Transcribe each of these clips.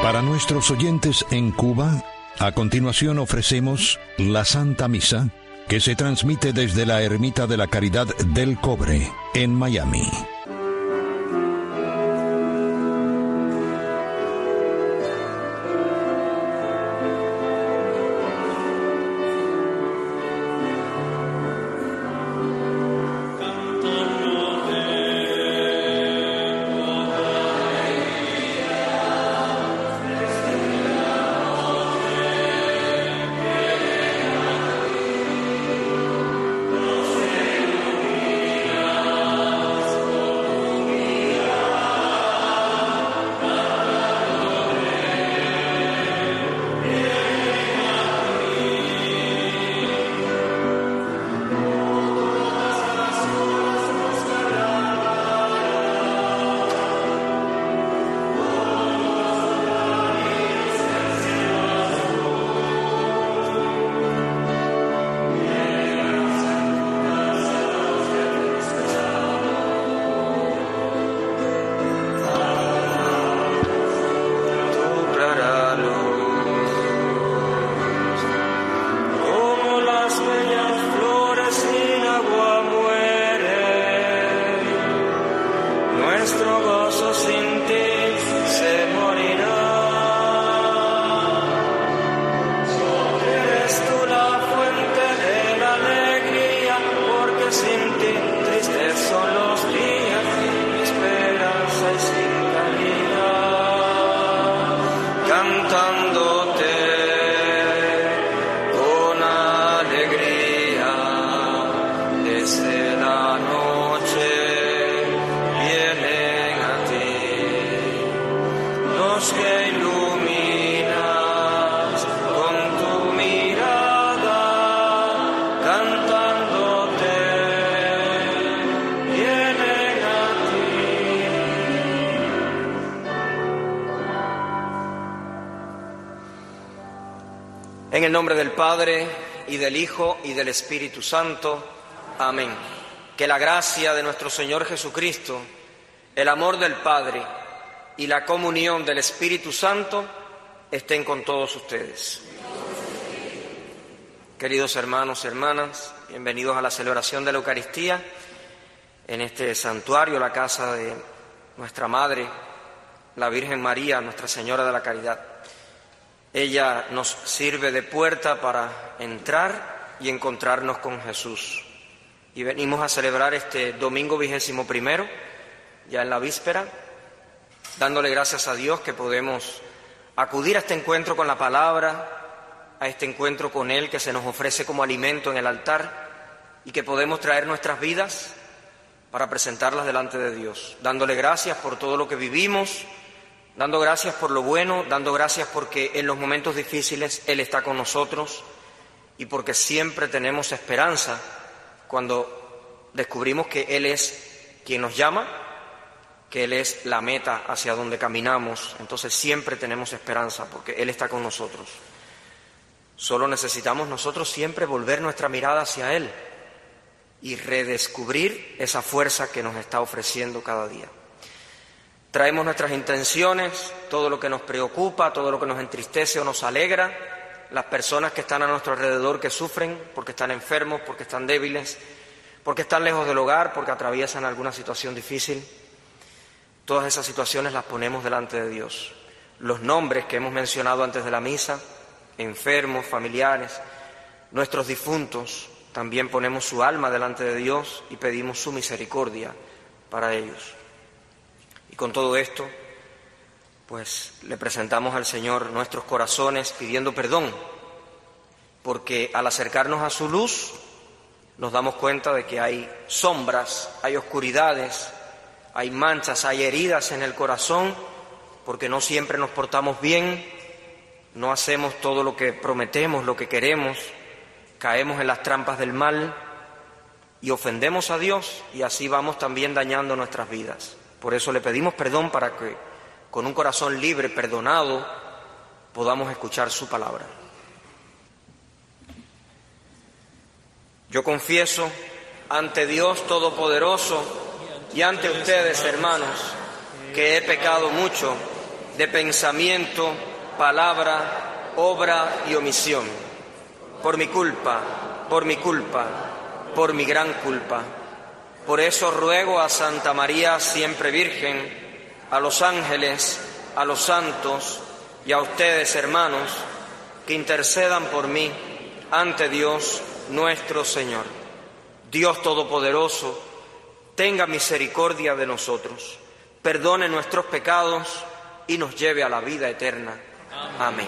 Para nuestros oyentes en Cuba, a continuación ofrecemos la Santa Misa, que se transmite desde la Ermita de la Caridad del Cobre, en Miami. En el nombre del Padre, y del Hijo, y del Espíritu Santo. Amén. Que la gracia de nuestro Señor Jesucristo, el amor del Padre y la comunión del Espíritu Santo estén con todos ustedes. Queridos hermanos y hermanas, bienvenidos a la celebración de la Eucaristía en este santuario, la casa de nuestra Madre, la Virgen María, Nuestra Señora de la Caridad. Ella nos sirve de puerta para entrar y encontrarnos con Jesús. Y venimos a celebrar este domingo 21º, ya en la víspera, dándole gracias a Dios que podemos acudir a este encuentro con la palabra, a este encuentro con Él que se nos ofrece como alimento en el altar y que podemos traer nuestras vidas para presentarlas delante de Dios, dándole gracias por todo lo que vivimos, dando gracias por lo bueno, dando gracias porque en los momentos difíciles Él está con nosotros y porque siempre tenemos esperanza cuando descubrimos que Él es quien nos llama, que Él es la meta hacia donde caminamos. Entonces siempre tenemos esperanza porque Él está con nosotros. Solo necesitamos nosotros siempre volver nuestra mirada hacia Él y redescubrir esa fuerza que nos está ofreciendo cada día. Traemos nuestras intenciones, todo lo que nos preocupa, todo lo que nos entristece o nos alegra, las personas que están a nuestro alrededor que sufren porque están enfermos, porque están débiles, porque están lejos del hogar, porque atraviesan alguna situación difícil. Todas esas situaciones las ponemos delante de Dios. Los nombres que hemos mencionado antes de la misa, enfermos, familiares, nuestros difuntos, también ponemos su alma delante de Dios y pedimos su misericordia para ellos. Y con todo esto, pues le presentamos al Señor nuestros corazones pidiendo perdón, porque al acercarnos a su luz nos damos cuenta de que hay sombras, hay oscuridades, hay manchas, hay heridas en el corazón, porque no siempre nos portamos bien, no hacemos todo lo que prometemos, lo que queremos, caemos en las trampas del mal y ofendemos a Dios y así vamos también dañando nuestras vidas. Por eso le pedimos perdón para que con un corazón libre, perdonado, podamos escuchar su palabra. Yo confieso ante Dios Todopoderoso y ante ustedes, hermanos, que he pecado mucho de pensamiento, palabra, obra y omisión. Por mi culpa, por mi culpa, por mi gran culpa. Por eso ruego a Santa María siempre Virgen, a los ángeles, a los santos y a ustedes, hermanos, que intercedan por mí ante Dios nuestro Señor. Dios Todopoderoso, tenga misericordia de nosotros, perdone nuestros pecados y nos lleve a la vida eterna. Amén.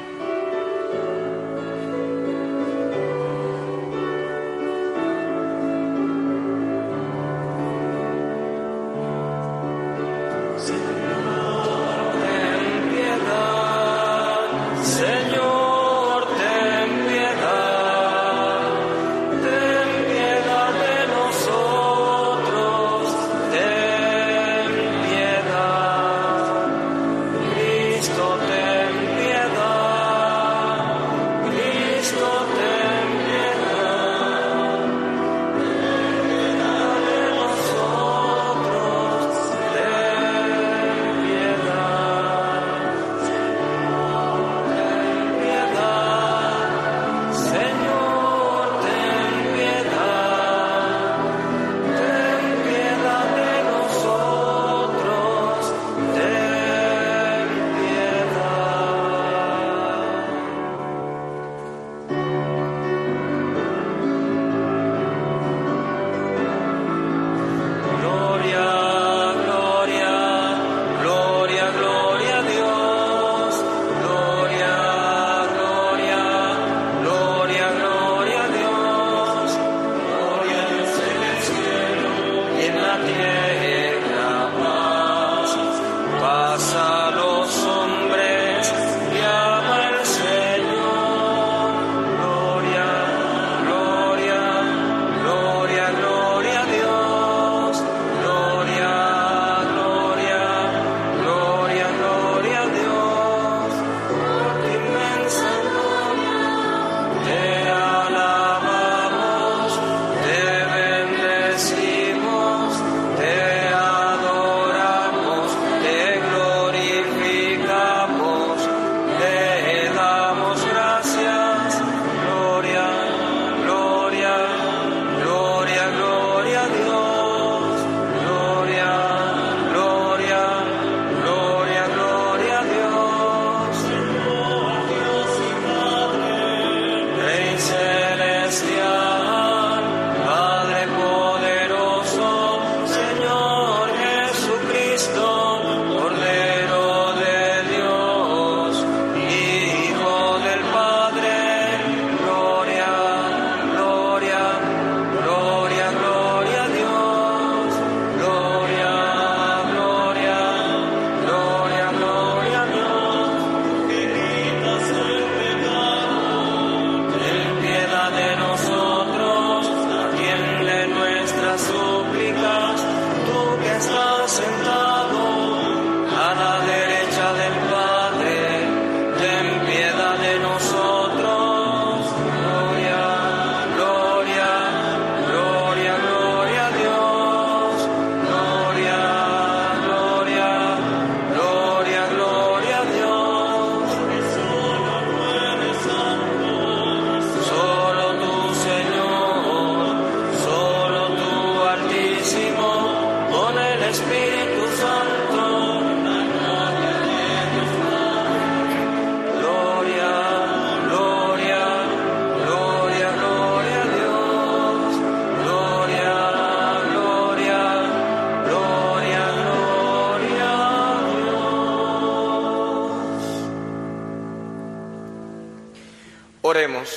Oremos.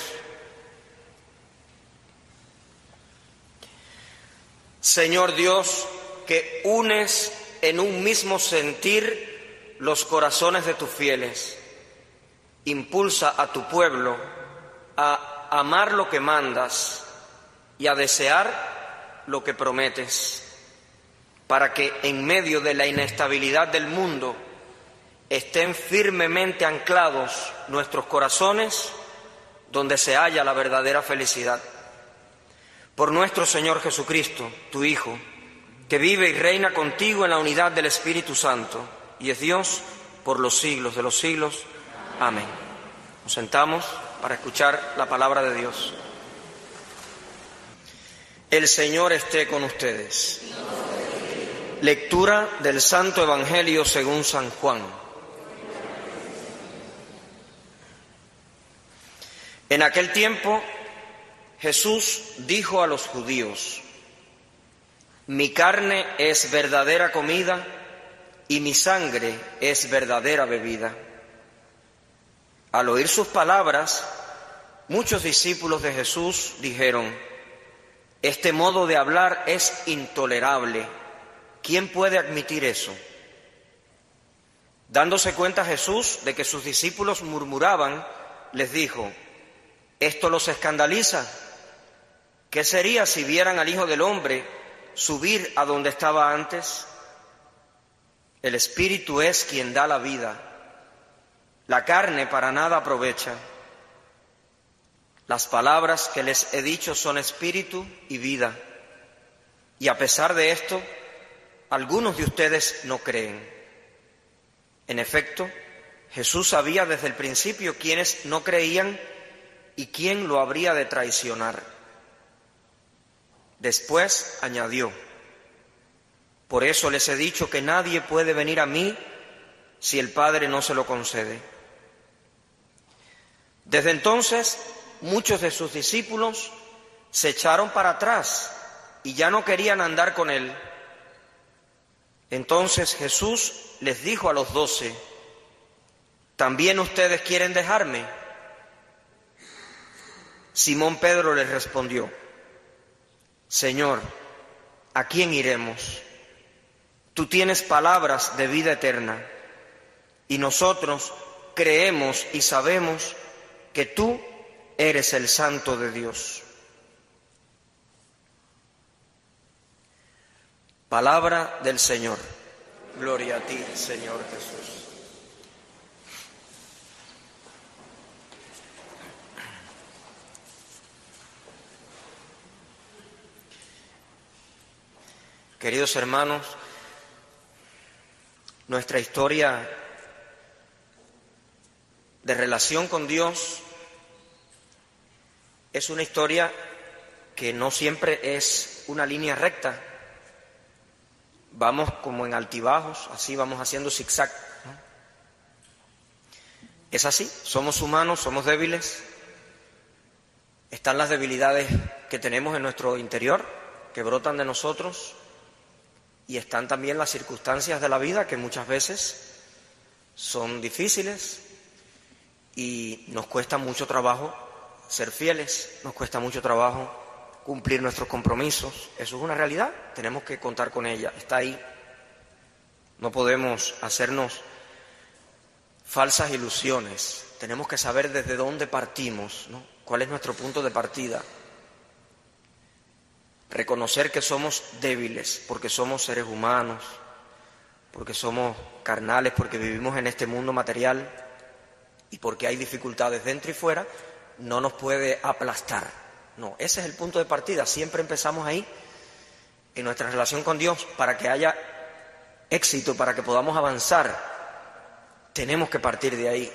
Señor Dios, que unes en un mismo sentir los corazones de tus fieles, impulsa a tu pueblo a amar lo que mandas y a desear lo que prometes, para que en medio de la inestabilidad del mundo estén firmemente anclados nuestros corazones donde se halla la verdadera felicidad. Por nuestro Señor Jesucristo, tu Hijo, que vive y reina contigo en la unidad del Espíritu Santo, y es Dios por los siglos de los siglos. Amén. Nos sentamos para escuchar la palabra de Dios. El Señor esté con ustedes. Lectura del Santo Evangelio según San Juan. En aquel tiempo, Jesús dijo a los judíos: mi carne es verdadera comida y mi sangre es verdadera bebida. Al oír sus palabras, muchos discípulos de Jesús dijeron: este modo de hablar es intolerable. ¿Quién puede admitir eso? Dándose cuenta Jesús de que sus discípulos murmuraban, les dijo: ¿esto los escandaliza? ¿Qué sería si vieran al Hijo del Hombre subir a donde estaba antes? El Espíritu es quien da la vida. La carne para nada aprovecha. Las palabras que les he dicho son espíritu y vida. Y a pesar de esto, algunos de ustedes no creen. En efecto, Jesús sabía desde el principio quiénes no creían y quién lo habría de traicionar. Después añadió: por eso les he dicho que nadie puede venir a mí si el Padre no se lo concede. Desde entonces, muchos de sus discípulos se echaron para atrás y ya no querían andar con él. Entonces Jesús les dijo a los 12: ¿también ustedes quieren dejarme? Simón Pedro les respondió: Señor, ¿a quién iremos? Tú tienes palabras de vida eterna, y nosotros creemos y sabemos que tú eres el Santo de Dios. Palabra del Señor. Gloria a ti, Señor Jesús. Queridos hermanos, nuestra historia de relación con Dios es una historia que no siempre es una línea recta. Vamos como en altibajos, así vamos haciendo zigzag, ¿no? Es así, somos humanos, somos débiles. Están las debilidades que tenemos en nuestro interior, que brotan de nosotros, y están también las circunstancias de la vida que muchas veces son difíciles y nos cuesta mucho trabajo ser fieles, nos cuesta mucho trabajo cumplir nuestros compromisos. Eso es una realidad, tenemos que contar con ella, está ahí. No podemos hacernos falsas ilusiones, tenemos que saber desde dónde partimos, ¿no? ¿Cuál es nuestro punto de partida? Reconocer que somos débiles, porque somos seres humanos, porque somos carnales, porque vivimos en este mundo material y porque hay dificultades dentro y fuera, no nos puede aplastar. No, ese es el punto de partida. Siempre empezamos ahí, en nuestra relación con Dios. Para que haya éxito, para que podamos avanzar, tenemos que partir de ahí.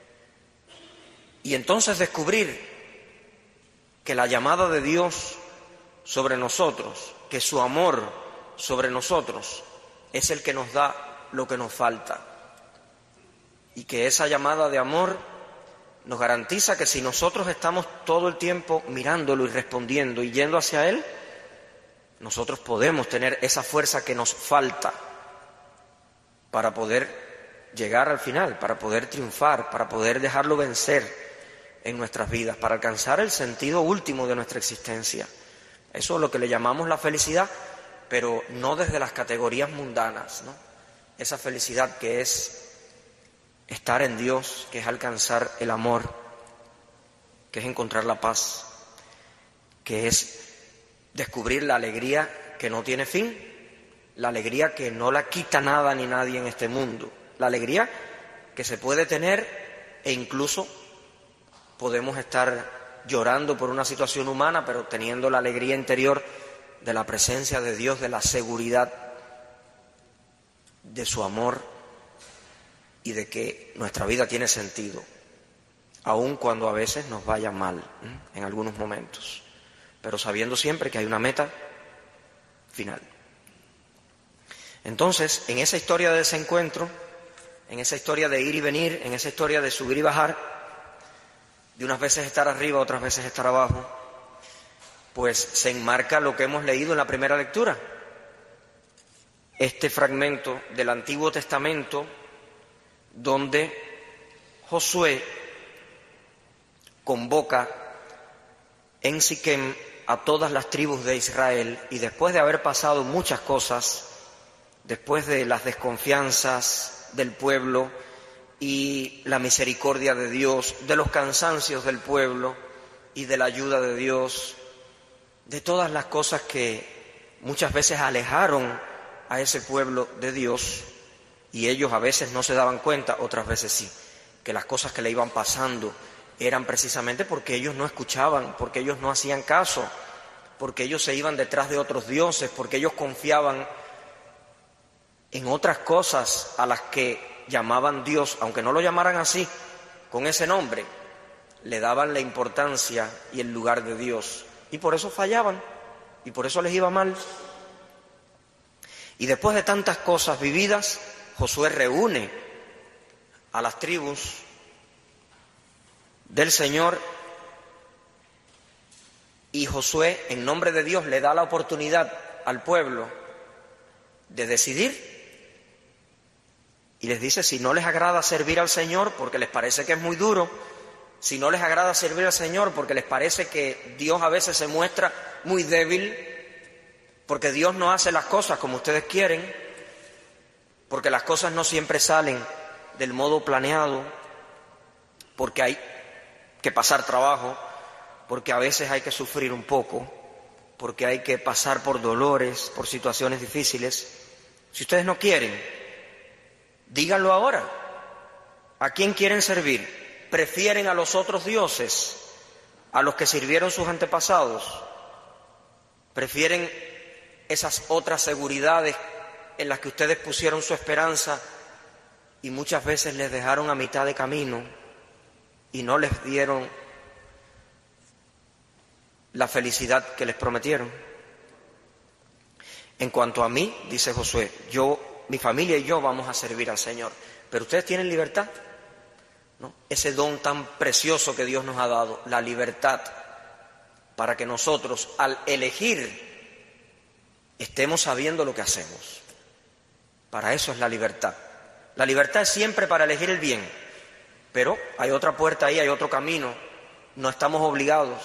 Y entonces descubrir que la llamada de Dios sobre nosotros, que su amor sobre nosotros es el que nos da lo que nos falta. Y que esa llamada de amor nos garantiza que si nosotros estamos todo el tiempo mirándolo y respondiendo y yendo hacia Él, nosotros podemos tener esa fuerza que nos falta para poder llegar al final, para poder triunfar, para poder dejarlo vencer en nuestras vidas, para alcanzar el sentido último de nuestra existencia. Eso es lo que le llamamos la felicidad, pero no desde las categorías mundanas, ¿no? Esa felicidad que es estar en Dios, que es alcanzar el amor, que es encontrar la paz, que es descubrir la alegría que no tiene fin, la alegría que no la quita nada ni nadie en este mundo, la alegría que se puede tener e incluso podemos estar llorando por una situación humana, pero teniendo la alegría interior de la presencia de Dios, de la seguridad de su amor y de que nuestra vida tiene sentido, aun cuando a veces nos vaya mal, en algunos momentos, pero sabiendo siempre que hay una meta final. Entonces, en esa historia de desencuentro, en esa historia de ir y venir, en esa historia de subir y bajar, de unas veces estar arriba, otras veces estar abajo, pues se enmarca lo que hemos leído en la primera lectura. Este fragmento del Antiguo Testamento donde Josué convoca en Siquem a todas las tribus de Israel, y después de haber pasado muchas cosas, después de las desconfianzas del pueblo y la misericordia de Dios, de los cansancios del pueblo y de la ayuda de Dios, de todas las cosas que muchas veces alejaron a ese pueblo de Dios, y ellos a veces no se daban cuenta, otras veces sí, que las cosas que le iban pasando eran precisamente porque ellos no escuchaban, porque ellos no hacían caso, porque ellos se iban detrás de otros dioses, porque ellos confiaban en otras cosas a las que llamaban Dios, aunque no lo llamaran así, con ese nombre, le daban la importancia y el lugar de Dios, y por eso fallaban, y por eso les iba mal. Y después de tantas cosas vividas, Josué reúne a las tribus del Señor, y Josué, en nombre de Dios, le da la oportunidad al pueblo de decidir, y les dice: si no les agrada servir al Señor porque les parece que es muy duro, si no les agrada servir al Señor porque les parece que Dios a veces se muestra muy débil, porque Dios no hace las cosas como ustedes quieren, porque las cosas no siempre salen del modo planeado, porque hay que pasar trabajo, porque a veces hay que sufrir un poco, porque hay que pasar por dolores, por situaciones difíciles. Si ustedes no quieren, díganlo ahora. ¿A quién quieren servir? ¿Prefieren a los otros dioses, a los que sirvieron sus antepasados? ¿Prefieren esas otras seguridades en las que ustedes pusieron su esperanza y muchas veces les dejaron a mitad de camino y no les dieron la felicidad que les prometieron? En cuanto a mí, dice Josué, mi familia y yo vamos a servir al Señor. Pero ustedes tienen libertad, ¿no? Ese don tan precioso que Dios nos ha dado, la libertad, para que nosotros, al elegir, estemos sabiendo lo que hacemos. Para eso es la libertad. La libertad es siempre para elegir el bien, pero hay otra puerta ahí, hay otro camino. No estamos obligados.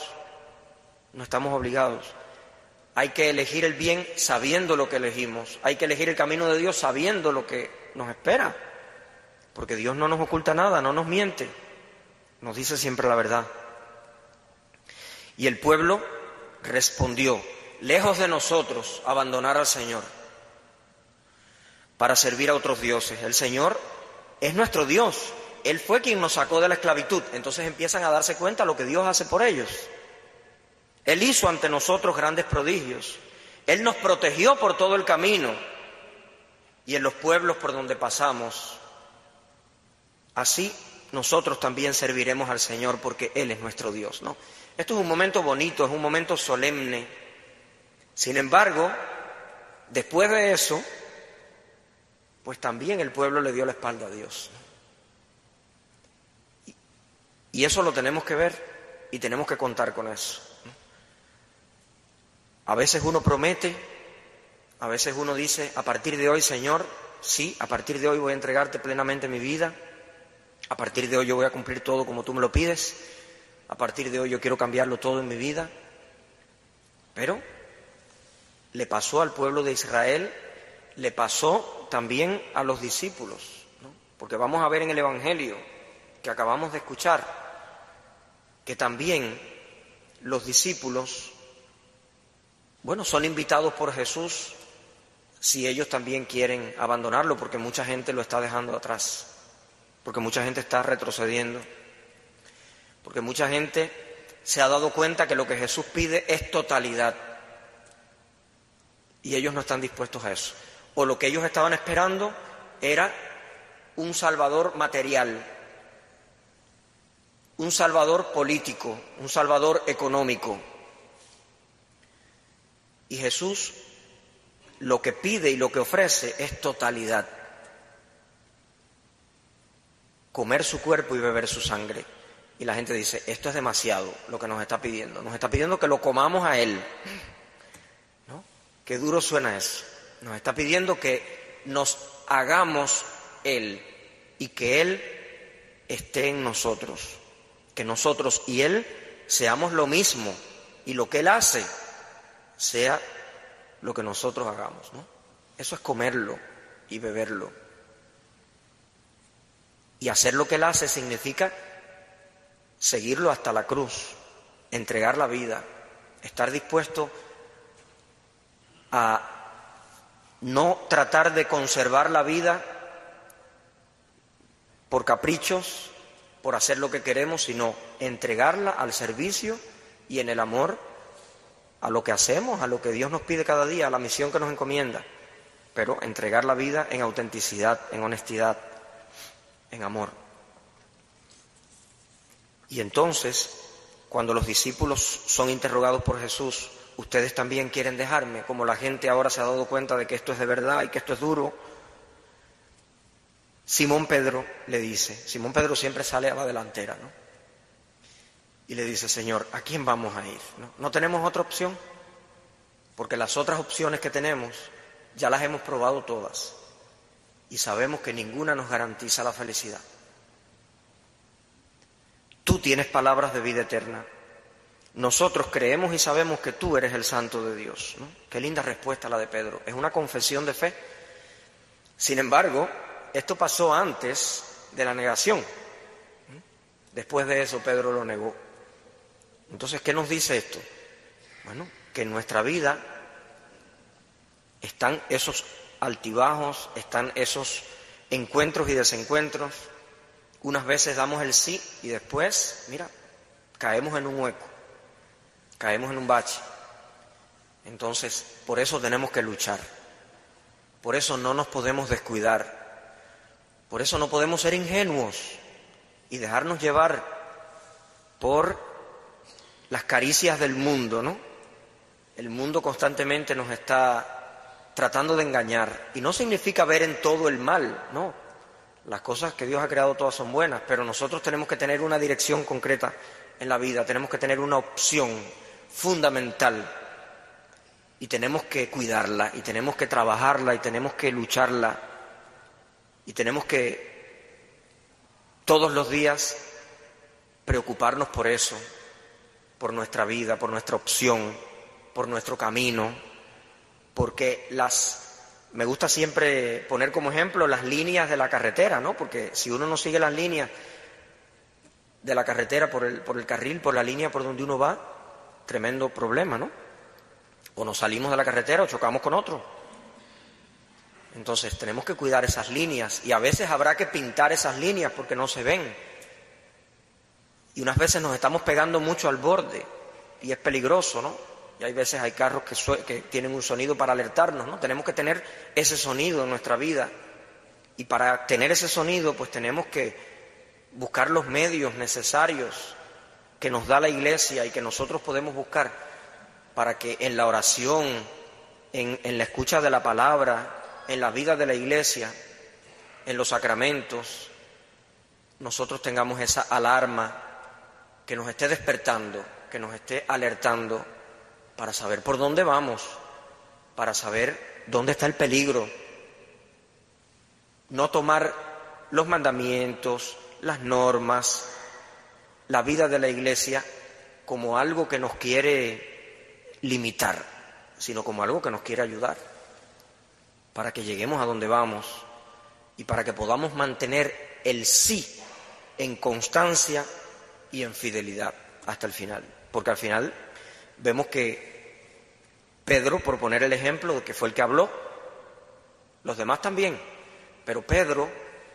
Hay que elegir el bien sabiendo lo que elegimos. Hay que elegir el camino de Dios sabiendo lo que nos espera. Porque Dios no nos oculta nada, no nos miente. Nos dice siempre la verdad. Y el pueblo respondió: lejos de nosotros abandonar al Señor para servir a otros dioses. El Señor es nuestro Dios. Él fue quien nos sacó de la esclavitud. Entonces empiezan a darse cuenta de lo que Dios hace por ellos. Él hizo ante nosotros grandes prodigios. Él nos protegió por todo el camino y en los pueblos por donde pasamos. Así nosotros también serviremos al Señor porque Él es nuestro Dios, ¿no? Esto es un momento bonito, es un momento solemne. Sin embargo, después de eso, pues también el pueblo le dio la espalda a Dios. Y eso lo tenemos que ver y tenemos que contar con eso. A veces uno promete, a veces uno dice: a partir de hoy, Señor, sí, a partir de hoy voy a entregarte plenamente mi vida, a partir de hoy yo voy a cumplir todo como tú me lo pides, a partir de hoy yo quiero cambiarlo todo en mi vida. Pero le pasó al pueblo de Israel, le pasó también a los discípulos, ¿no? Porque vamos a ver en el Evangelio que acabamos de escuchar que también los discípulos, son invitados por Jesús si ellos también quieren abandonarlo, porque mucha gente lo está dejando atrás, porque mucha gente está retrocediendo, porque mucha gente se ha dado cuenta que lo que Jesús pide es totalidad y ellos no están dispuestos a eso. O lo que ellos estaban esperando era un salvador material, un salvador político, un salvador económico. Y Jesús lo que pide y lo que ofrece es totalidad. Comer su cuerpo y beber su sangre. Y la gente dice, esto es demasiado lo que nos está pidiendo. Nos está pidiendo que lo comamos a Él. ¿No? Qué duro suena eso. Nos está pidiendo que nos hagamos Él y que Él esté en nosotros. Que nosotros y Él seamos lo mismo y lo que Él hace sea lo que nosotros hagamos, ¿no? Eso es comerlo y beberlo. Y hacer lo que Él hace significa seguirlo hasta la cruz, entregar la vida, estar dispuesto a no tratar de conservar la vida por caprichos, por hacer lo que queremos, sino entregarla al servicio y en el amor a lo que hacemos, a lo que Dios nos pide cada día, a la misión que nos encomienda, pero entregar la vida en autenticidad, en honestidad, en amor. Y entonces, cuando los discípulos son interrogados por Jesús, ¿ustedes también quieren dejarme? Como la gente ahora se ha dado cuenta de que esto es de verdad y que esto es duro, Simón Pedro le dice, Simón Pedro siempre sale a la delantera, ¿no? Y le dice, Señor, ¿a quién vamos a ir? ¿No tenemos otra opción? Porque las otras opciones que tenemos ya las hemos probado todas y sabemos que ninguna nos garantiza la felicidad. Tú tienes palabras de vida eterna. Nosotros creemos y sabemos que tú eres el Santo de Dios, ¿no? Qué linda respuesta la de Pedro. Es una confesión de fe. Sin embargo, esto pasó antes de la negación. Después de eso, Pedro lo negó. Entonces, ¿qué nos dice esto? Bueno, que en nuestra vida están esos altibajos, están esos encuentros y desencuentros. Unas veces damos el sí y después, mira, caemos en un hueco, caemos en un bache. Entonces, por eso tenemos que luchar. Por eso no nos podemos descuidar. Por eso no podemos ser ingenuos y dejarnos llevar por las caricias del mundo, ¿no? El mundo constantemente nos está tratando de engañar. Y no significa ver en todo el mal, no. Las cosas que Dios ha creado todas son buenas, pero nosotros tenemos que tener una dirección concreta en la vida, tenemos que tener una opción fundamental y tenemos que cuidarla y tenemos que trabajarla y tenemos que lucharla y tenemos que todos los días preocuparnos por eso, por nuestra vida, por nuestra opción, por nuestro camino, porque me gusta siempre poner como ejemplo las líneas de la carretera, ¿no? Porque si uno no sigue las líneas de la carretera por el carril, por la línea por donde uno va, tremendo problema, ¿no? O nos salimos de la carretera o chocamos con otro. Entonces tenemos que cuidar esas líneas y a veces habrá que pintar esas líneas porque no se ven. Y unas veces nos estamos pegando mucho al borde y es peligroso, ¿no? Y hay veces hay carros que tienen un sonido para alertarnos, ¿no? Tenemos que tener ese sonido en nuestra vida y para tener ese sonido pues tenemos que buscar los medios necesarios que nos da la Iglesia y que nosotros podemos buscar para que en la oración, en la escucha de la palabra, en la vida de la Iglesia, en los sacramentos, nosotros tengamos esa alarma que nos esté despertando, que nos esté alertando para saber por dónde vamos, para saber dónde está el peligro. No tomar los mandamientos, las normas, la vida de la Iglesia como algo que nos quiere limitar, sino como algo que nos quiere ayudar, para que lleguemos a donde vamos y para que podamos mantener el sí en constancia y en fidelidad hasta el final. Porque al final vemos que Pedro, por poner el ejemplo, que fue el que habló, los demás también, pero Pedro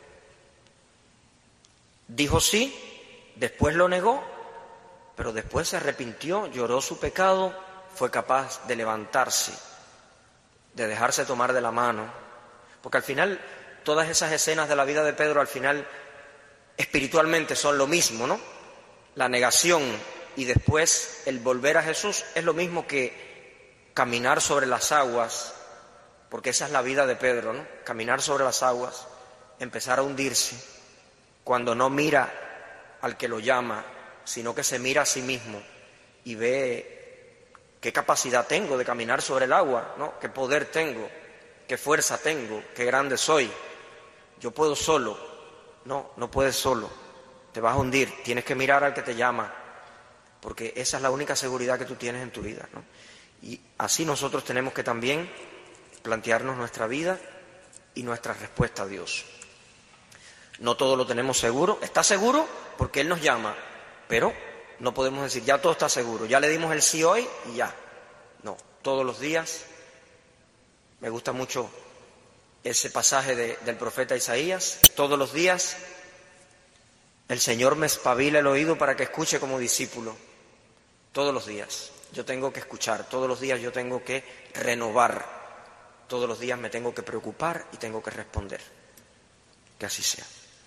dijo sí, después lo negó, pero después se arrepintió, lloró su pecado, fue capaz de levantarse, de dejarse tomar de la mano, porque al final todas esas escenas de la vida de Pedro al final espiritualmente son lo mismo, ¿no? La negación y después el volver a Jesús es lo mismo que caminar sobre las aguas, porque esa es la vida de Pedro, ¿no? Caminar sobre las aguas, empezar a hundirse, cuando no mira al que lo llama, sino que se mira a sí mismo y ve qué capacidad tengo de caminar sobre el agua, ¿no? Qué poder tengo, qué fuerza tengo, qué grande soy. Yo puedo solo. No, no puedes solo. Te vas a hundir, tienes que mirar al que te llama, porque esa es la única seguridad que tú tienes en tu vida, ¿no? Y así nosotros tenemos que también plantearnos nuestra vida y nuestra respuesta a Dios. No todo lo tenemos seguro. Está seguro porque Él nos llama, pero no podemos decir, ya todo está seguro, ya le dimos el sí hoy y ya. No, todos los días. Me gusta mucho ese pasaje del profeta Isaías. Todos los días el Señor me espabila el oído para que escuche como discípulo. Todos los días yo tengo que escuchar, todos los días yo tengo que renovar, todos los días me tengo que preocupar y tengo que responder. Que así sea.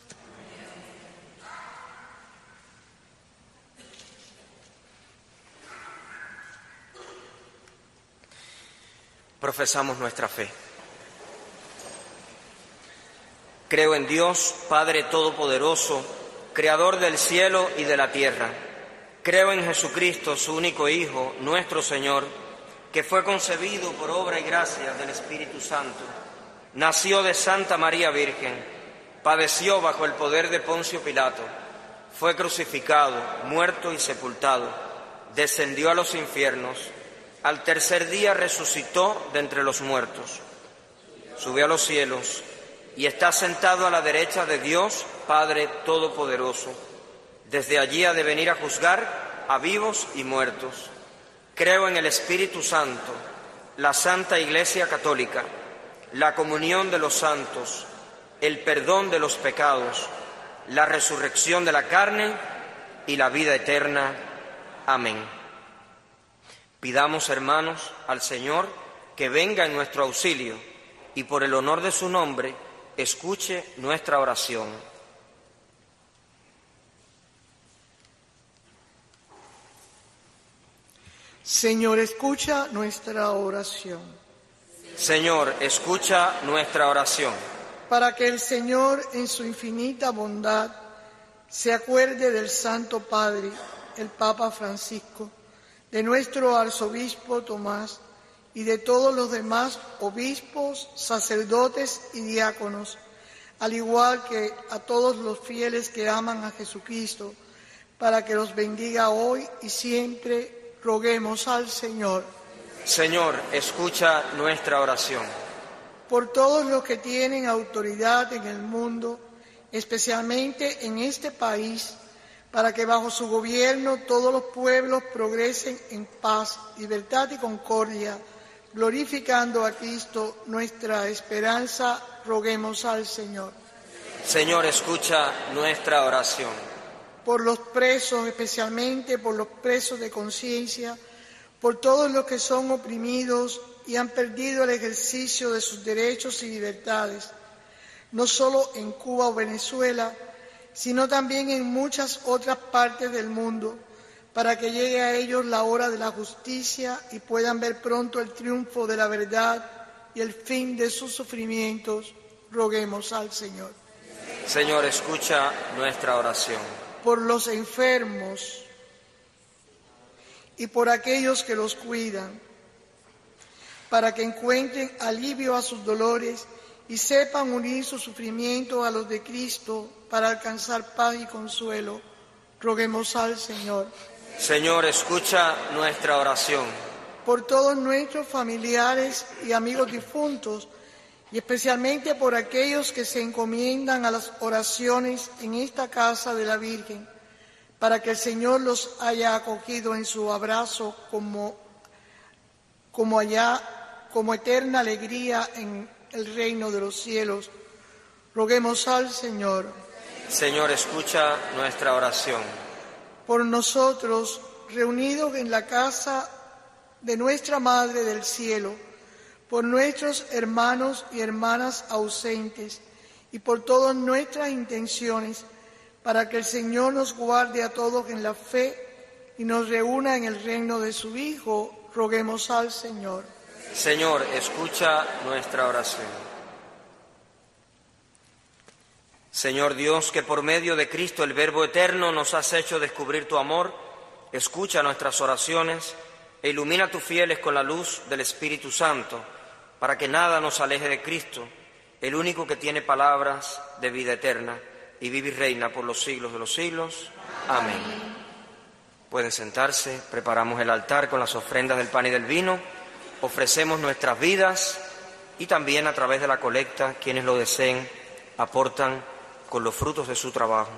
Profesamos nuestra fe. Creo en Dios, Padre Todopoderoso, Creador del cielo y de la tierra. Creo en Jesucristo, su único Hijo, nuestro Señor, que fue concebido por obra y gracia del Espíritu Santo. Nació de Santa María Virgen, padeció bajo el poder de Poncio Pilato, fue crucificado, muerto y sepultado, descendió a los infiernos, al tercer día resucitó de entre los muertos, subió a los cielos y está sentado a la derecha de Dios, Padre Todopoderoso. Desde allí ha de venir a juzgar a vivos y muertos. Creo en el Espíritu Santo, la Santa Iglesia Católica, la comunión de los santos, el perdón de los pecados, la resurrección de la carne y la vida eterna. Amén. Pidamos, hermanos, al Señor que venga en nuestro auxilio y por el honor de su nombre escuche nuestra oración. Señor, escucha nuestra oración. Señor, escucha nuestra oración. Para que el Señor, en su infinita bondad, se acuerde del Santo Padre, el Papa Francisco, de nuestro arzobispo Tomás y de todos los demás obispos, sacerdotes y diáconos, al igual que a todos los fieles que aman a Jesucristo, para que los bendiga hoy y siempre, roguemos al Señor. Señor, escucha nuestra oración. Por todos los que tienen autoridad en el mundo, especialmente en este país, para que bajo su gobierno todos los pueblos progresen en paz, libertad y concordia, glorificando a Cristo, nuestra esperanza, roguemos al Señor. Señor, escucha nuestra oración. Por los presos, especialmente por los presos de conciencia, por todos los que son oprimidos y han perdido el ejercicio de sus derechos y libertades, no solo en Cuba o Venezuela, sino también en muchas otras partes del mundo, para que llegue a ellos la hora de la justicia y puedan ver pronto el triunfo de la verdad y el fin de sus sufrimientos, roguemos al Señor. Señor, escucha nuestra oración. Por los enfermos y por aquellos que los cuidan, para que encuentren alivio a sus dolores y sepan unir su sufrimiento a los de Cristo para alcanzar paz y consuelo, roguemos al Señor. Señor, escucha nuestra oración. Por todos nuestros familiares y amigos difuntos, y especialmente por aquellos que se encomiendan a las oraciones en esta casa de la Virgen, para que el Señor los haya acogido en su abrazo como eterna alegría en el reino de los cielos. Roguemos al Señor. Señor, escucha nuestra oración. Por nosotros, reunidos en la casa de nuestra Madre del Cielo, por nuestros hermanos y hermanas ausentes, y por todas nuestras intenciones, para que el Señor nos guarde a todos en la fe y nos reúna en el reino de su Hijo. Roguemos al Señor. Señor, escucha nuestra oración. Señor Dios, que por medio de Cristo, el Verbo eterno, nos has hecho descubrir tu amor, escucha nuestras oraciones e ilumina a tus fieles con la luz del Espíritu Santo, para que nada nos aleje de Cristo, el único que tiene palabras de vida eterna, y vive y reina por los siglos de los siglos. Amén. Pueden sentarse, preparamos el altar con las ofrendas del pan y del vino, ofrecemos nuestras vidas y también a través de la colecta, quienes lo deseen, aportan con los frutos de su trabajo.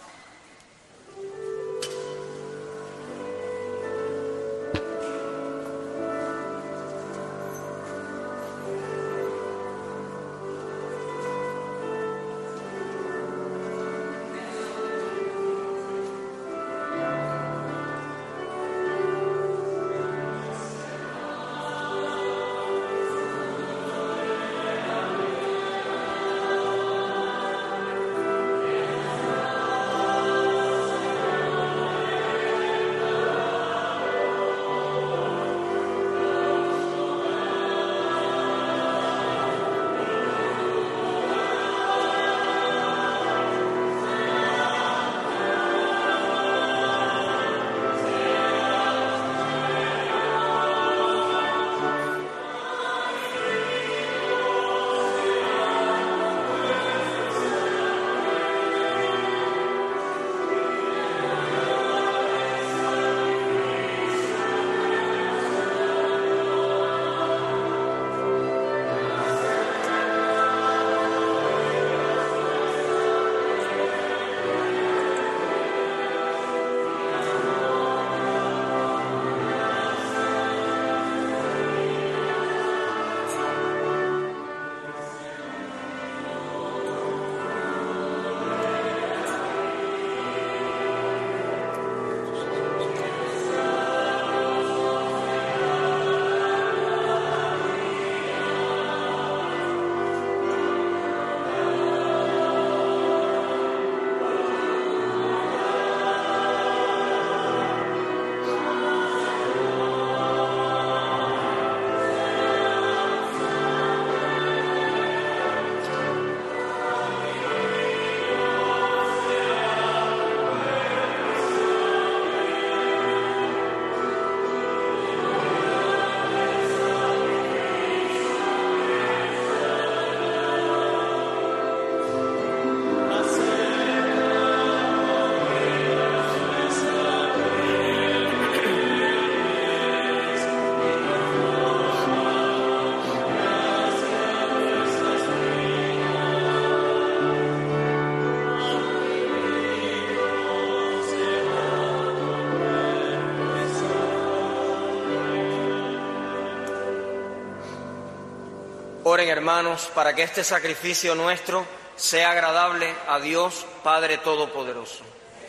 Oren, hermanos, para que este sacrificio nuestro sea agradable a Dios Padre Todopoderoso.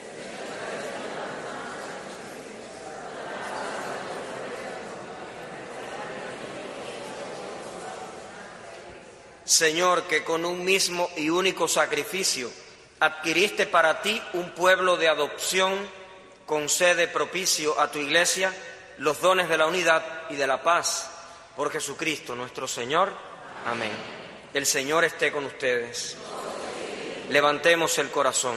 Señor, que con un mismo y único sacrificio adquiriste para ti un pueblo de adopción, concede propicio a tu Iglesia los dones de la unidad y de la paz. Por Jesucristo nuestro Señor. Amén. El Señor esté con ustedes. Levantemos el corazón.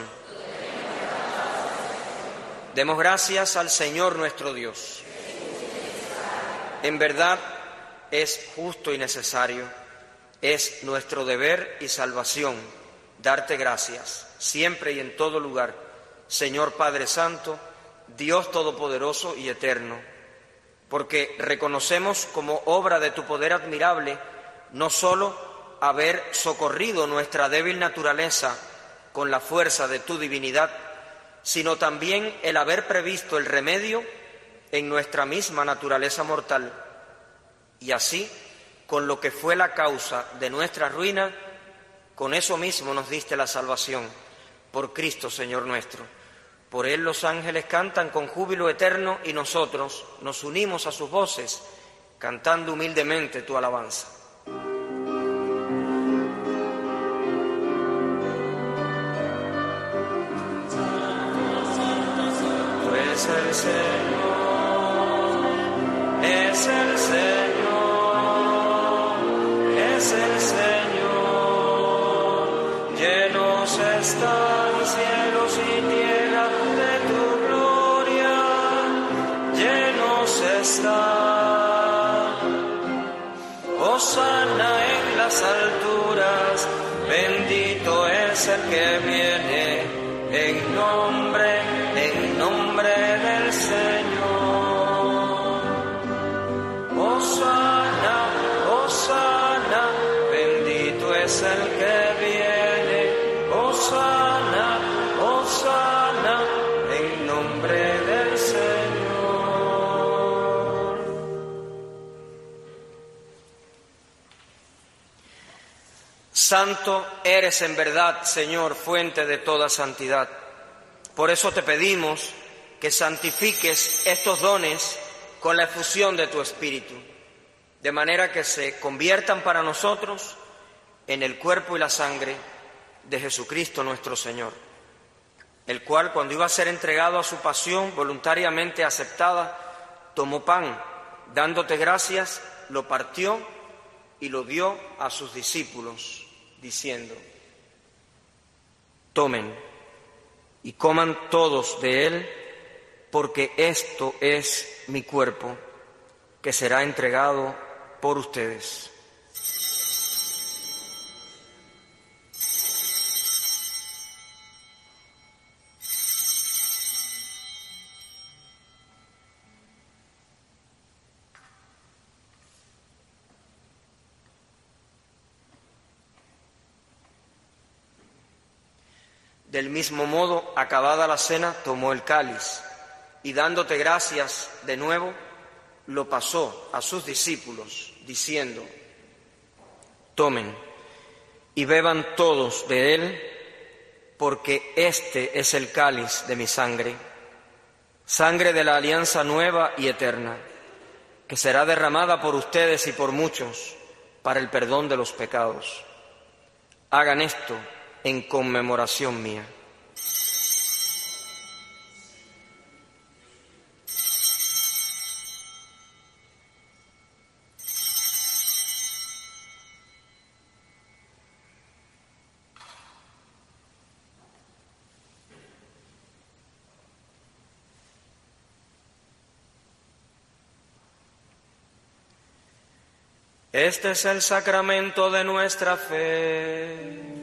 Demos gracias al Señor nuestro Dios. En verdad es justo y necesario, es nuestro deber y salvación darte gracias, siempre y en todo lugar, Señor Padre Santo, Dios Todopoderoso y Eterno, porque reconocemos como obra de tu poder admirable no sólo haber socorrido nuestra débil naturaleza con la fuerza de tu divinidad, sino también el haber previsto el remedio en nuestra misma naturaleza mortal. Y así, con lo que fue la causa de nuestra ruina, con eso mismo nos diste la salvación, por Cristo Señor nuestro. Por Él los ángeles cantan con júbilo eterno y nosotros nos unimos a sus voces, cantando humildemente tu alabanza. es el Señor, es el Señor, es el Señor. Llenos están cielos y tierra de tu gloria, llenos están. Hosana en las alturas, bendito es el que viene en nombre del Señor. Hosana, Hosana, bendito es el que viene. Hosana, Hosana, en nombre del Señor. Santo eres en verdad, Señor, fuente de toda santidad. Por eso te pedimos que santifiques estos dones con la efusión de tu Espíritu, de manera que se conviertan para nosotros en el cuerpo y la sangre de Jesucristo nuestro Señor, el cual, cuando iba a ser entregado a su pasión voluntariamente aceptada, tomó pan, dándote gracias, lo partió y lo dio a sus discípulos, diciendo: tomen y coman todos de él, porque esto es mi cuerpo, que será entregado por ustedes. Del mismo modo, acabada la cena, tomó el cáliz y, dándote gracias de nuevo, lo pasó a sus discípulos, diciendo: tomen y beban todos de él, porque este es el cáliz de mi sangre, sangre de la alianza nueva y eterna, que será derramada por ustedes y por muchos para el perdón de los pecados. Hagan esto en conmemoración mía. Este es el sacramento de nuestra fe.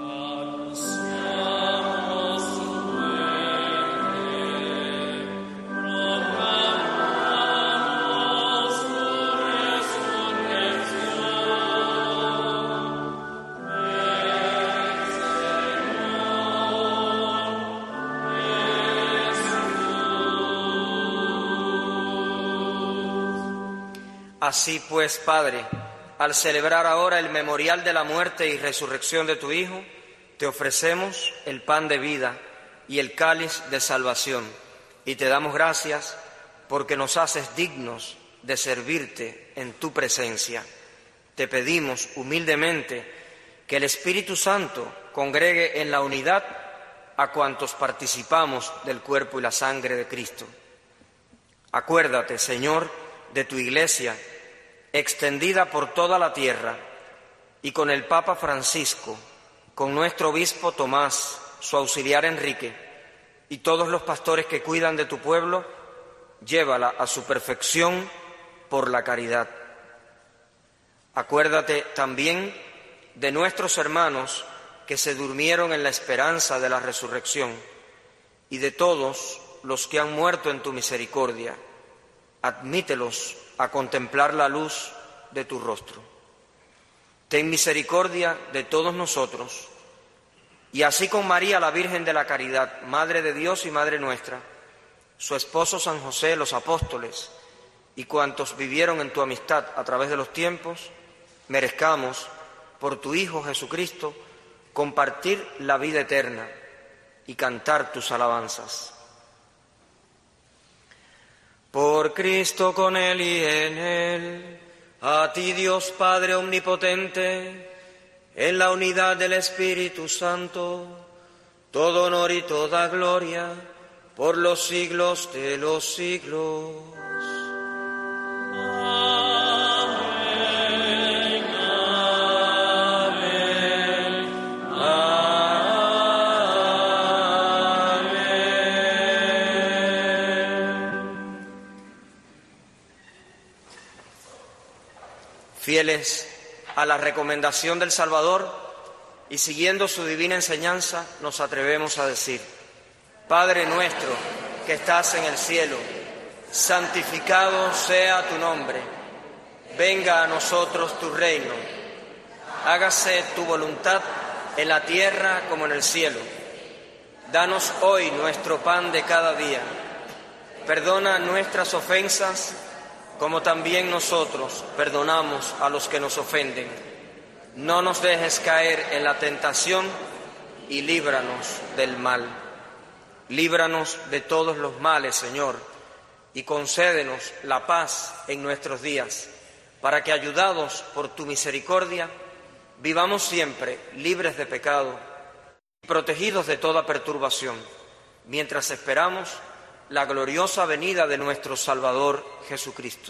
Así pues, Padre, al celebrar ahora el memorial de la muerte y resurrección de tu Hijo, te ofrecemos el pan de vida y el cáliz de salvación, y te damos gracias porque nos haces dignos de servirte en tu presencia. Te pedimos humildemente que el Espíritu Santo congregue en la unidad a cuantos participamos del cuerpo y la sangre de Cristo. Acuérdate, Señor, de tu Iglesia, extendida por toda la tierra, y con el Papa Francisco, con nuestro obispo Tomás, su auxiliar Enrique, y todos los pastores que cuidan de tu pueblo, llévala a su perfección por la caridad. Acuérdate también de nuestros hermanos que se durmieron en la esperanza de la resurrección, y de todos los que han muerto en tu misericordia. Admítelos a contemplar la luz de tu rostro. Ten misericordia de todos nosotros, y así con María, la Virgen de la Caridad, Madre de Dios y Madre nuestra, su esposo San José, los apóstoles y cuantos vivieron en tu amistad a través de los tiempos, merezcamos, por tu Hijo Jesucristo, compartir la vida eterna y cantar tus alabanzas. Por Cristo, con Él y en Él, a ti Dios Padre omnipotente, en la unidad del Espíritu Santo, todo honor y toda gloria por los siglos de los siglos. Amén, amén, amén. Fieles a la recomendación del Salvador y siguiendo su divina enseñanza, nos atrevemos a decir: Padre nuestro que estás en el cielo, santificado sea tu nombre. Venga a nosotros tu reino. Hágase tu voluntad en la tierra como en el cielo. Danos hoy nuestro pan de cada día. Perdona nuestras ofensas, como también nosotros perdonamos a los que nos ofenden. No nos dejes caer en la tentación y líbranos del mal. Líbranos de todos los males, Señor, y concédenos la paz en nuestros días, para que, ayudados por tu misericordia, vivamos siempre libres de pecado y protegidos de toda perturbación, mientras esperamos la gloriosa venida de nuestro Salvador Jesucristo.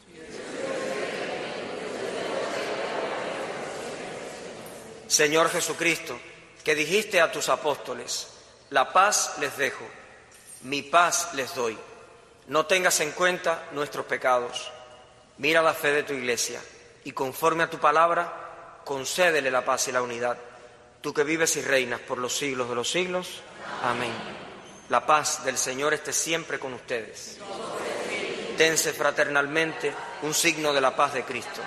Señor Jesucristo, que dijiste a tus apóstoles: la paz les dejo, mi paz les doy. No tengas en cuenta nuestros pecados. Mira la fe de tu Iglesia y, conforme a tu palabra, concédele la paz y la unidad. Tú que vives y reinas por los siglos de los siglos. Amén. La paz del Señor esté siempre con ustedes. Dense fraternalmente un signo de la paz de Cristo.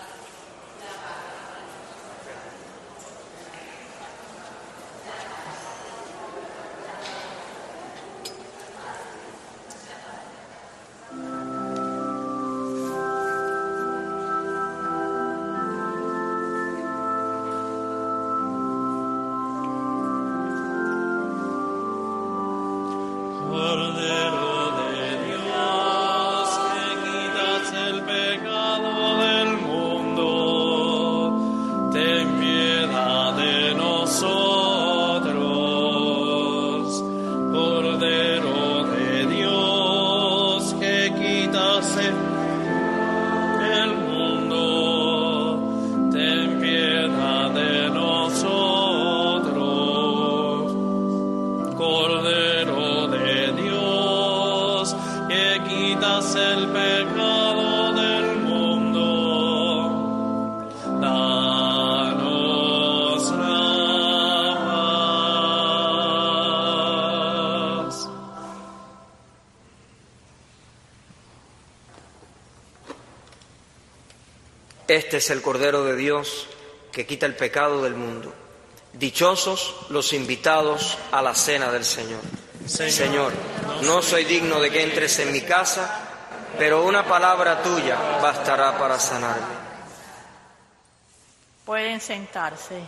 Cordero de Dios, que quitas el pecado del mundo, ten piedad de nosotros. Cordero de Dios, que quitas el mundo, ten piedad de nosotros. Cordero de Dios, que quitas el pecado del mundo, danos la paz. Este es el Cordero de Dios que quita el pecado del mundo. Dichosos los invitados a la cena del Señor. Señor, no soy digno de que entres en mi casa, pero una palabra tuya bastará para sanarme. Pueden sentarse.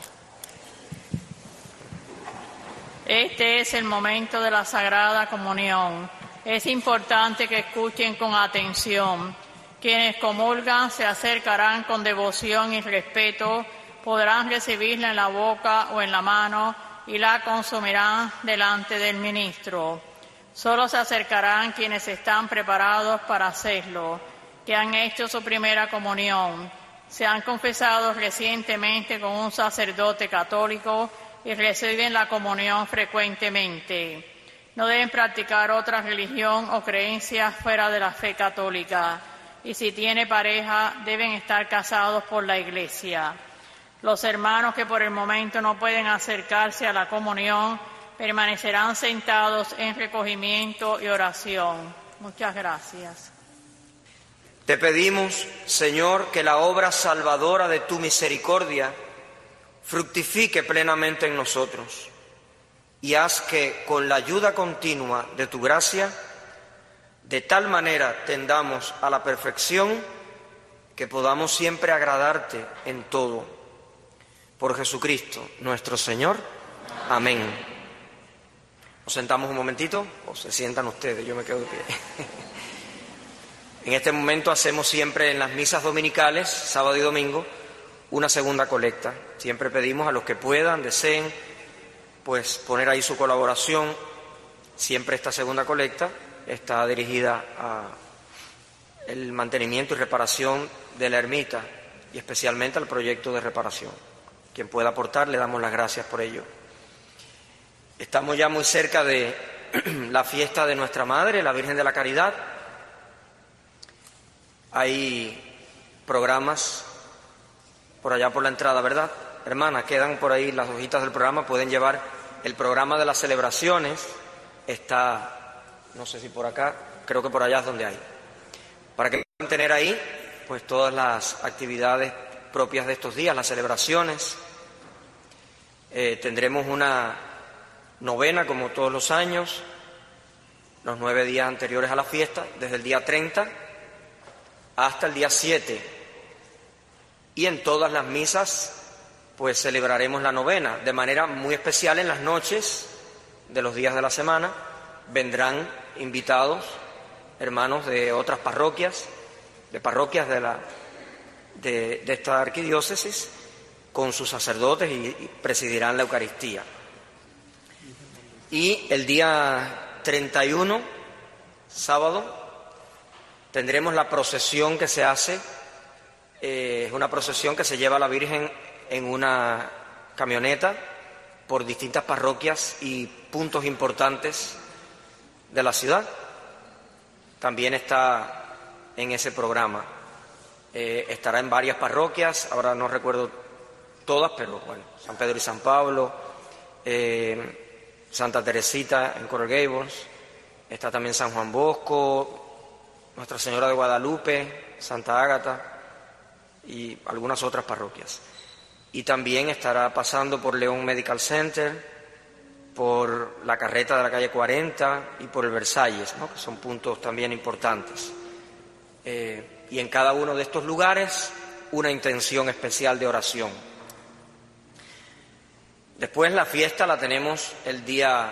Este es el momento de la Sagrada Comunión. Es importante que escuchen con atención. Quienes comulgan se acercarán con devoción y respeto, podrán recibirla en la boca o en la mano y la consumirán delante del ministro. Solo se acercarán quienes están preparados para hacerlo, que han hecho su primera comunión, se han confesado recientemente con un sacerdote católico y reciben la comunión frecuentemente. No deben practicar otra religión o creencias fuera de la fe católica, y si tiene pareja deben estar casados por la Iglesia. Los hermanos que por el momento no pueden acercarse a la comunión permanecerán sentados en recogimiento y oración. Muchas gracias. Te pedimos, Señor, que la obra salvadora de tu misericordia fructifique plenamente en nosotros y haz que, con la ayuda continua de tu gracia, de tal manera tendamos a la perfección que podamos siempre agradarte en todo. Por Jesucristo, nuestro Señor. Amén. Nos sentamos un momentito, o se sientan ustedes, yo me quedo de pie. En este momento hacemos siempre en las misas dominicales, sábado y domingo, una segunda colecta. Siempre pedimos a los que puedan, deseen, pues poner ahí su colaboración. siempre esta segunda colecta está dirigida al mantenimiento y reparación de la ermita y especialmente al proyecto de reparación. Quien pueda aportar, le damos las gracias por ello. Estamos ya muy cerca de la fiesta de nuestra Madre, la Virgen de la Caridad. Hay programas por allá por la entrada, ¿verdad? Hermanas, quedan por ahí las hojitas del programa, pueden llevar el programa de las celebraciones. Está, no sé si por acá, creo que por allá es donde hay. Para que puedan tener ahí, pues todas las actividades propias de estos días, las celebraciones. Tendremos una novena, como todos los años, los 9 días anteriores a la fiesta, desde el día 30 hasta el día 7. Y en todas las misas, pues celebraremos la novena. De manera muy especial en las noches de los días de la semana, vendrán invitados hermanos de otras parroquias, de esta arquidiócesis, con sus sacerdotes y presidirán la Eucaristía. Y el día 31, sábado, tendremos la procesión que se hace. Es una procesión que se lleva a la Virgen en una camioneta por distintas parroquias y puntos importantes de la ciudad. También está en ese programa. Estará en varias parroquias, ahora no recuerdo todas, pero bueno, San Pedro y San Pablo, Santa Teresita en Coral Gables, está también San Juan Bosco, Nuestra Señora de Guadalupe, Santa Ágata y algunas otras parroquias. Y también estará pasando por León Medical Center, por la carreta de la calle 40 y por el Versalles, ¿no?, que son puntos también importantes. Y en cada uno de estos lugares una intención especial de oración. Después la fiesta la tenemos el día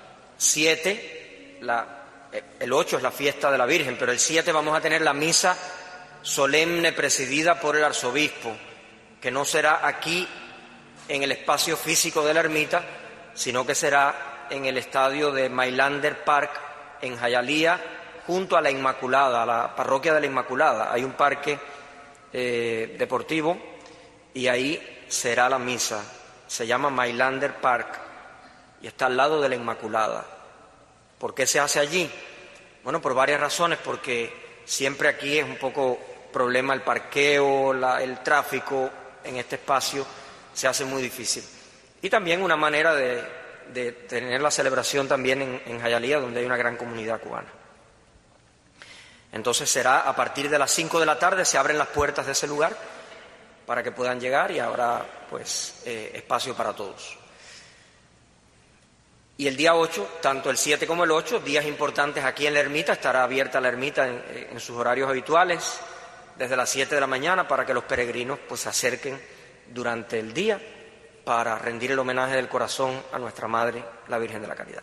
7, el 8 es la fiesta de la Virgen, pero el 7 vamos a tener la misa solemne presidida por el arzobispo, que no será aquí en el espacio físico de la ermita, sino que será en el estadio de Mailander Park en Hialeah, junto a la Inmaculada, a la parroquia de la Inmaculada. Hay un parque deportivo y ahí será la misa. Se llama Mailander Park y está al lado de la Inmaculada. ¿Por qué se hace allí? Bueno, por varias razones, porque siempre aquí es un poco problema el parqueo, el tráfico en este espacio se hace muy difícil. Y también una manera de tener la celebración también en Hialeah, donde hay una gran comunidad cubana. Entonces será a partir de las 5 de la tarde, se abren las puertas de ese lugar para que puedan llegar y habrá pues espacio para todos. Y el día 8, tanto el 7 como el 8, días importantes aquí en la ermita, estará abierta la ermita en sus horarios habituales, desde las 7 de la mañana, para que los peregrinos pues se acerquen durante el día para rendir el homenaje del corazón a nuestra Madre, la Virgen de la Caridad.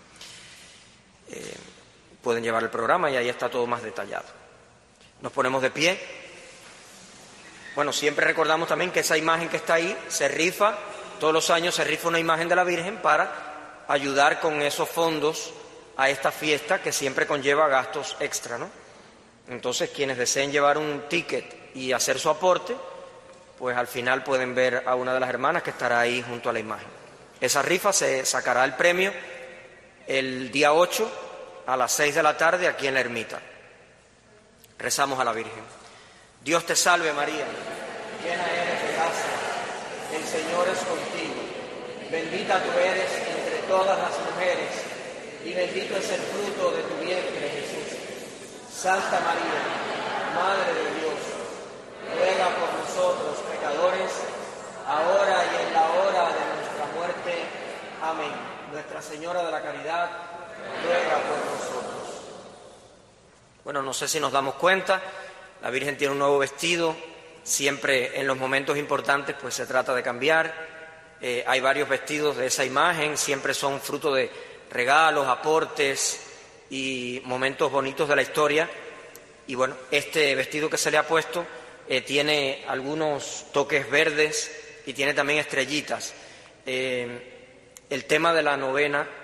Pueden llevar el programa y ahí está todo más detallado. Nos ponemos de pie. Bueno, siempre recordamos también que esa imagen que está ahí se rifa, todos los años se rifa una imagen de la Virgen para ayudar con esos fondos a esta fiesta que siempre conlleva gastos extra, ¿no? Entonces, quienes deseen llevar un ticket y hacer su aporte, pues al final pueden ver a una de las hermanas que estará ahí junto a la imagen. Esa rifa se sacará el premio el día 8 a las 6 de la tarde aquí en la ermita. Rezamos a la Virgen. Dios te salve María, llena eres de gracia, el Señor es contigo, bendita tú eres entre todas las mujeres y bendito es el fruto de tu vientre Jesús. Santa María, Madre de Dios, ruega por nosotros pecadores, ahora y en la hora de nuestra muerte. Amén. Nuestra Señora de la Caridad, ruega por nosotros. Bueno, no sé si nos damos cuenta, la Virgen tiene un nuevo vestido, siempre en los momentos importantes pues se trata de cambiar. Hay varios vestidos de esa imagen, siempre son fruto de regalos, aportes y momentos bonitos de la historia. Y bueno, este vestido que se le ha puesto tiene algunos toques verdes y tiene también estrellitas. El tema de la novena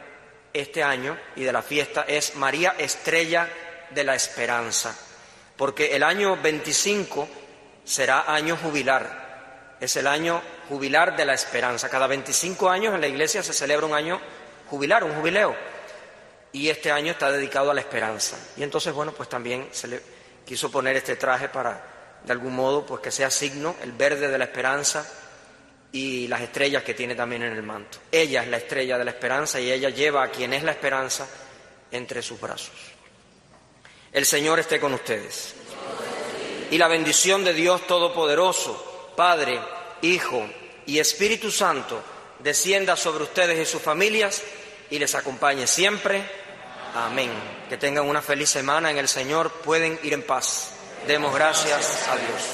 este año y de la fiesta es María Estrella de la Esperanza, porque el año 25 será año jubilar, es el año jubilar de la esperanza. Cada 25 años en la Iglesia se celebra un año jubilar, un jubileo, y este año está dedicado a la esperanza. Y entonces, bueno, pues también se le quiso poner este traje para, de algún modo, pues que sea signo, el verde de la esperanza y las estrellas que tiene también en el manto. Ella es la estrella de la esperanza y ella lleva a quien es la esperanza entre sus brazos. El Señor esté con ustedes. Y la bendición de Dios Todopoderoso, Padre, Hijo y Espíritu Santo, descienda sobre ustedes y sus familias y les acompañe siempre. Amén. Que tengan una feliz semana en el Señor. Pueden ir en paz. Demos gracias a Dios.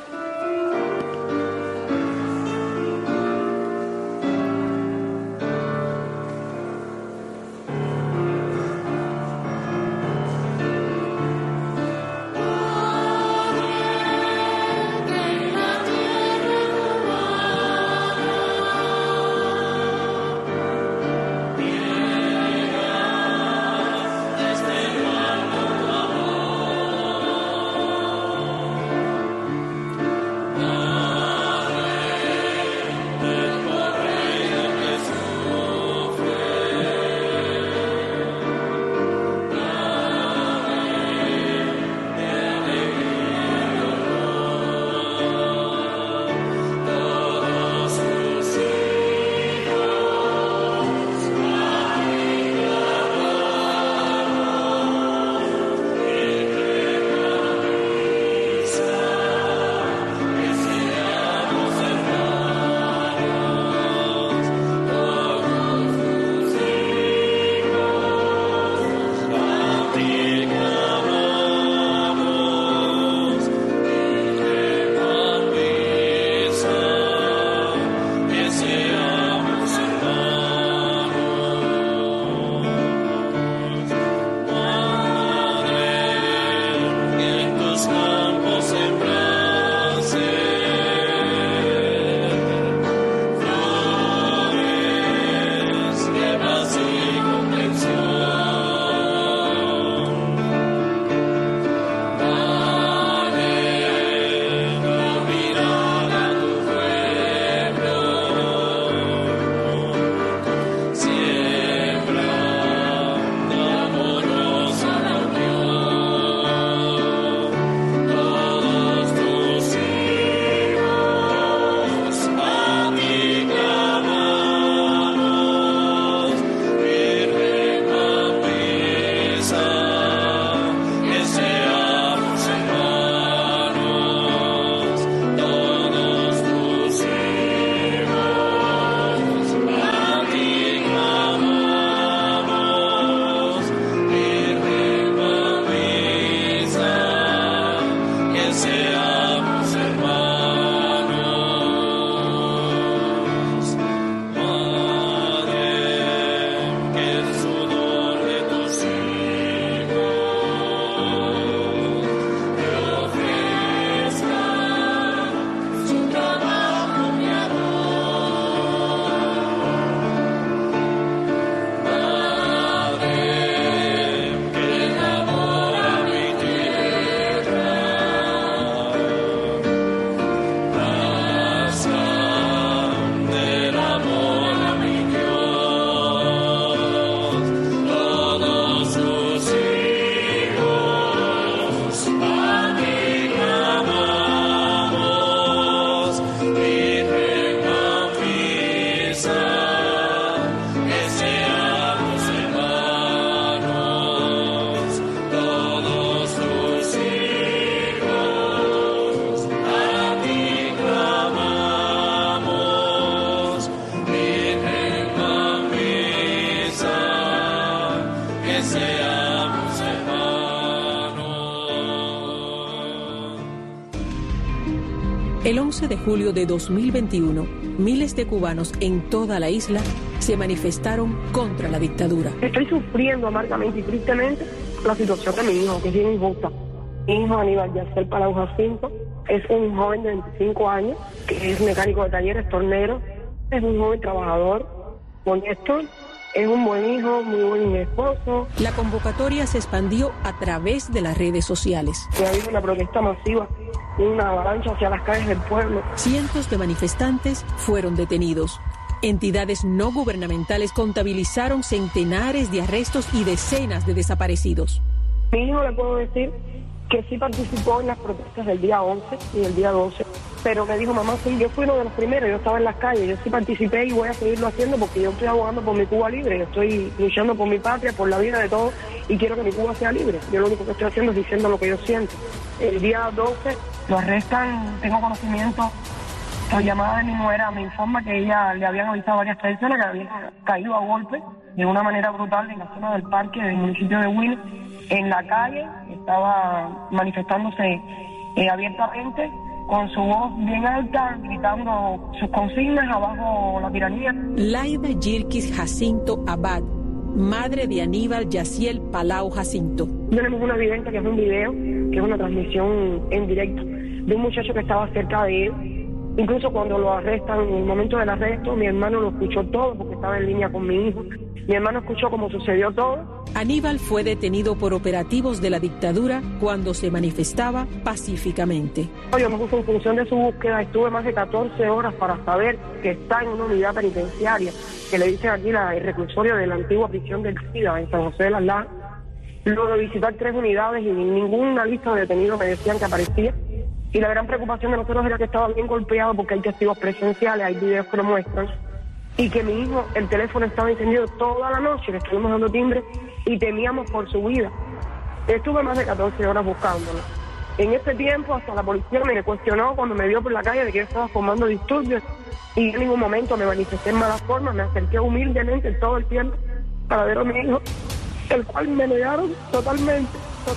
El 11 de julio de 2021, miles de cubanos en toda la isla se manifestaron contra la dictadura. Estoy sufriendo amargamente y tristemente la situación de mi hijo, que es bien injusta. Mi hijo Aníbal Yacer Palau Jacinto es un joven de 25 años, que es mecánico de talleres, tornero, es un joven trabajador, honesto, Es un buen hijo, muy buen esposo. La convocatoria se expandió a través de las redes sociales. Ha habido una protesta masiva, una avalancha hacia las calles del pueblo. Cientos de manifestantes fueron detenidos. Entidades no gubernamentales contabilizaron centenares de arrestos y decenas de desaparecidos. Mi hijo, le puedo decir que sí participó en las protestas del día 11 y del día 12, pero me dijo, mamá, sí, yo fui uno de los primeros, yo estaba en las calles, yo sí participé y voy a seguirlo haciendo porque yo estoy abogando por mi Cuba libre, yo estoy luchando por mi patria, por la vida de todos y quiero que mi Cuba sea libre. Yo lo único que estoy haciendo es diciendo lo que yo siento. El día 12 lo arrestan, tengo conocimiento, por llamada de mi nuera me informa que ella le habían avisado a varias personas que habían caído a golpe de una manera brutal en la zona del parque del municipio de Huila. En la calle estaba manifestándose abiertamente, con su voz bien alta, gritando sus consignas: abajo la tiranía. Laida Yilkis Jacinto Abad, madre de Aníbal Yaciel Palau Jacinto. Tenemos una evidencia que es un video, que es una transmisión en directo de un muchacho que estaba cerca de él. Incluso cuando lo arrestan, en el momento del arresto, mi hermano lo escuchó todo porque estaba en línea con mi hijo. Mi hermano escuchó cómo sucedió todo. Aníbal fue detenido por operativos de la dictadura cuando se manifestaba pacíficamente. Yo me puse en función de su búsqueda, estuve más de 14 horas para saber que está en una unidad penitenciaria, que le dicen aquí el reclusorio de la antigua prisión del SIDA en San José de las Lajas. Luego de visitar 3 unidades y ninguna lista de detenidos me decían que aparecía. Y la gran preocupación de nosotros era que estaba bien golpeado porque hay testigos presenciales, hay videos que lo muestran, y que mi hijo, el teléfono estaba encendido toda la noche, le estuvimos dando timbre y temíamos por su vida. Estuve más de 14 horas buscándolo. En ese tiempo hasta la policía me cuestionó cuando me vio por la calle de que yo estaba formando disturbios y en ningún momento me manifesté en mala forma, me acerqué humildemente todo el tiempo para ver a mi hijo, el cual me negaron totalmente.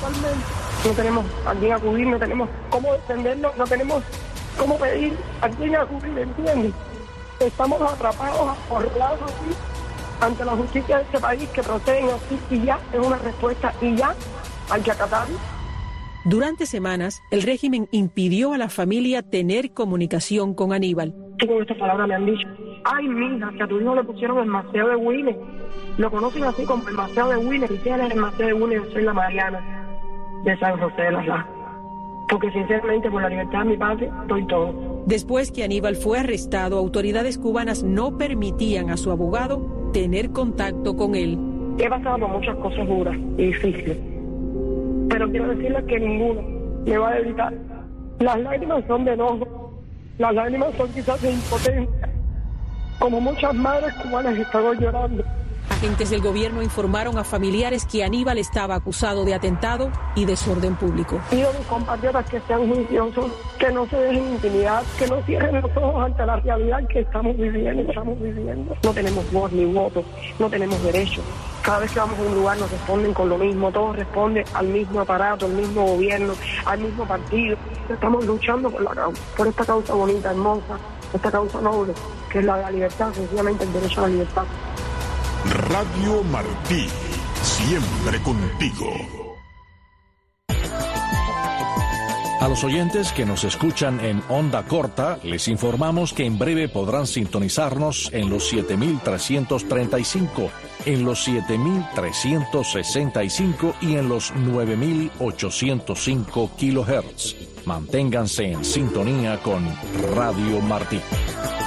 No tenemos a quién acudir, no tenemos cómo defendernos, no tenemos cómo pedir a quién acudir, ¿entiendes? Estamos atrapados, acorralados así, ante la justicia de este país, que proceden así y ya es una respuesta y ya hay que acatarlo. Durante semanas, el régimen impidió a la familia tener comunicación con Aníbal. Y con estas palabras me han dicho: ay, mija, que a tu hijo le pusieron el Maceo de Huila. Lo conocen así como el Maceo de Huila. Si tienes el Maceo de Huila, yo soy la Mariana de San José de las Lajas. Porque sinceramente, por la libertad de mi padre, doy todo. Después que Aníbal fue arrestado, autoridades cubanas no permitían a su abogado tener contacto con él. He pasado por muchas cosas duras y difíciles, pero quiero decirles que ninguno me va a evitar. Las lágrimas son de enojo, las lágrimas son quizás de impotencia, como muchas madres cubanas están hoy llorando. Agentes del gobierno informaron a familiares que Aníbal estaba acusado de atentado y desorden público. Pido a mis compatriotas que sean juiciosos, que no se dejen intimidar, que no cierren los ojos ante la realidad que estamos viviendo. No tenemos voz ni voto, no tenemos derechos. Cada vez que vamos a un lugar nos responden con lo mismo, todo responde al mismo aparato, al mismo gobierno, al mismo partido. Estamos luchando por esta causa bonita, hermosa, esta causa noble, que es la libertad, sencillamente el derecho a la libertad. Radio Martí, siempre contigo. A los oyentes que nos escuchan en onda corta, les informamos que en breve podrán sintonizarnos en los 7.335, en los 7.365 y en los 9.805 kHz. Manténganse en sintonía con Radio Martí.